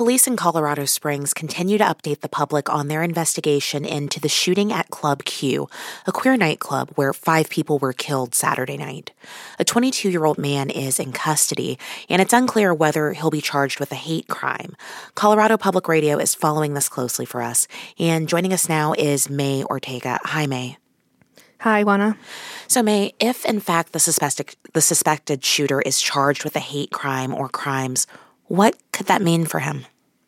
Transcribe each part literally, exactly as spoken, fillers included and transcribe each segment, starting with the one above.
Police in Colorado Springs continue to update the public on their investigation into the shooting at Club Q, a queer nightclub where five people were killed Saturday night. A twenty-two-year-old man is in custody, and it's unclear whether he'll be charged with a hate crime. Colorado Public Radio is following this closely for us, and joining us now is May Ortega. Hi, May. Hi, Juana. So, May, if in fact the suspected, the suspected shooter is charged with a hate crime or crimes, what could that mean for him?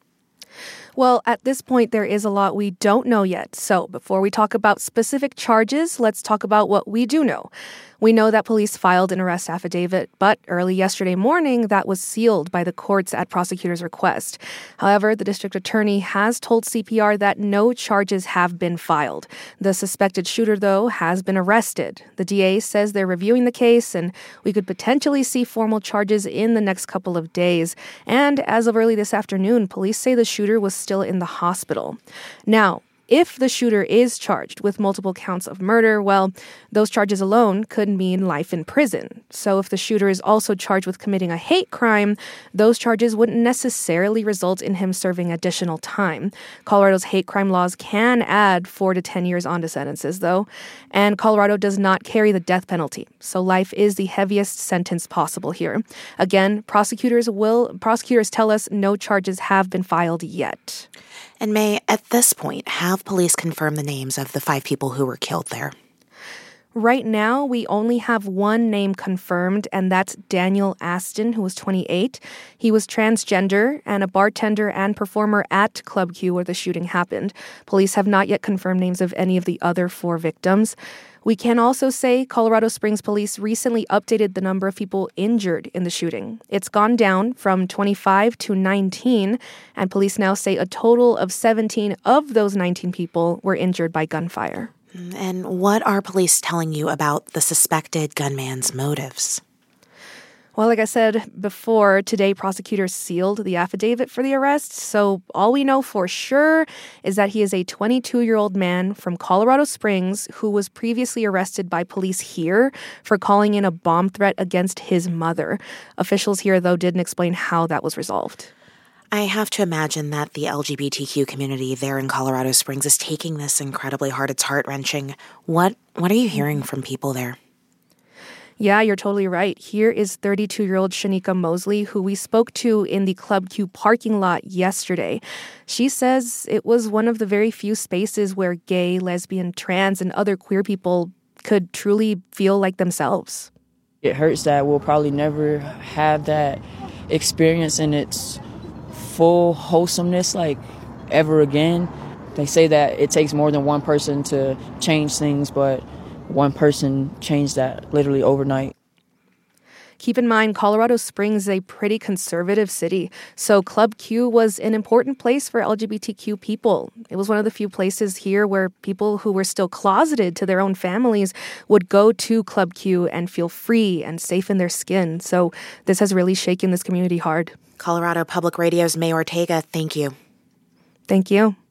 Well, at this point, there is a lot we don't know yet. So before we talk about specific charges, let's talk about what we do know. We know that police filed an arrest affidavit, but early yesterday morning, that was sealed by the courts at prosecutors' request. However, the district attorney has told C P R that no charges have been filed. The suspected shooter, though, has been arrested. The D A says they're reviewing the case, and we could potentially see formal charges in the next couple of days. And as of early this afternoon, police say the shooter was still in the hospital. Now, if the shooter is charged with multiple counts of murder, well, those charges alone could mean life in prison. So if the shooter is also charged with committing a hate crime, those charges wouldn't necessarily result in him serving additional time. Colorado's hate crime laws can add four to ten years onto sentences, though, and Colorado does not carry the death penalty. So life is the heaviest sentence possible here. Again, prosecutors will prosecutors tell us no charges have been filed yet. And May, at this point, have police confirmed the names of the five people who were killed there? Right now, we only have one name confirmed, and that's Daniel Aston, who was twenty-eight. He was transgender and a bartender and performer at Club Q where the shooting happened. Police have not yet confirmed names of any of the other four victims. We can also say Colorado Springs Police recently updated the number of people injured in the shooting. It's gone down from twenty-five to nineteen, and police now say a total of seventeen of those nineteen people were injured by gunfire. And what are police telling you about the suspected gunman's motives? Well, like I said before, today prosecutors sealed the affidavit for the arrest. So all we know for sure is that he is a twenty-two-year-old man from Colorado Springs who was previously arrested by police here for calling in a bomb threat against his mother. Officials here, though, didn't explain how that was resolved. I have to imagine that the L G B T Q community there in Colorado Springs is taking this incredibly hard. It's heart-wrenching. What, what are you hearing from people there? Yeah, you're totally right. Here is thirty-two-year-old Shanika Mosley, who we spoke to in the Club Q parking lot yesterday. She says it was one of the very few spaces where gay, lesbian, trans, and other queer people could truly feel like themselves. It hurts that we'll probably never have that experience in its full wholesomeness, like, ever again. They say that it takes more than one person to change things, but one person changed that literally overnight. Keep in mind, Colorado Springs is a pretty conservative city, so Club Q was an important place for L G B T Q people. It was one of the few places here where people who were still closeted to their own families would go to Club Q and feel free and safe in their skin. So this has really shaken this community hard. Colorado Public Radio's May Ortega, thank you. Thank you.